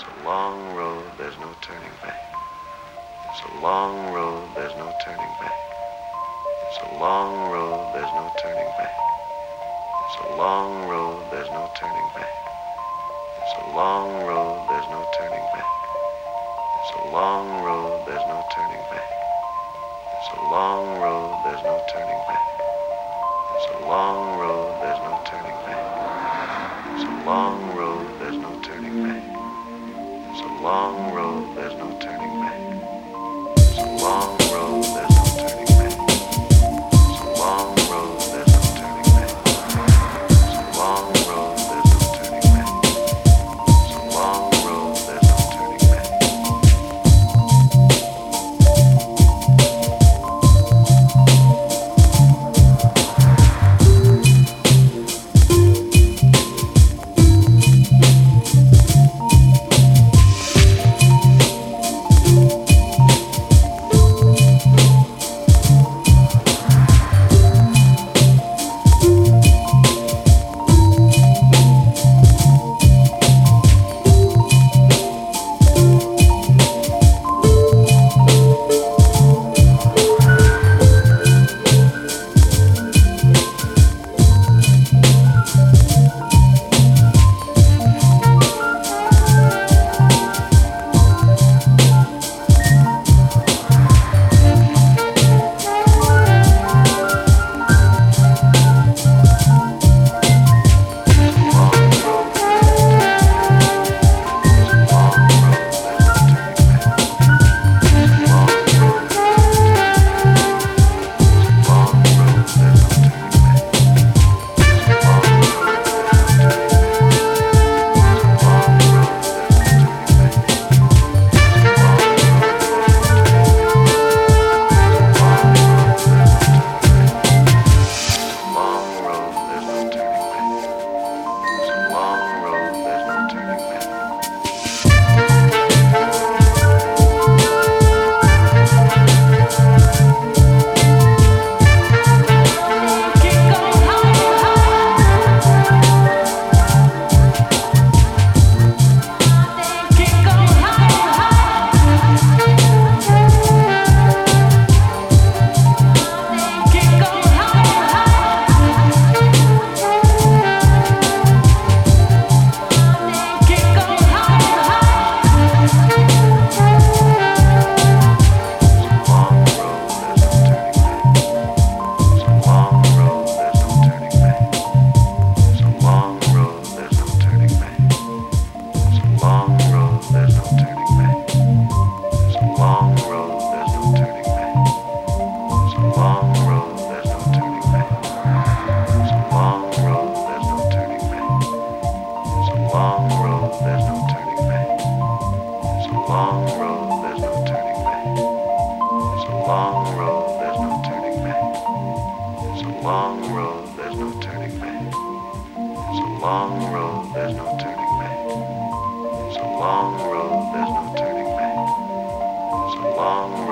It's a long road, there's no turning back. It's a long road, there's no turning back. It's a long road, there's no turning back. It's a long road, there's no turning back. It's a long road, there's no turning back. It's a long road, there's no turning back. It's a long road, there's no turning back. It's a long road, there's no turning back. It's a long road, there's no turning back. It's a long road, there's no turning back. It's a long road, there's no turning back. It's a long road, there's no turning back. It's a long road, there's no turning back. It's a long road, there's no turning back. Long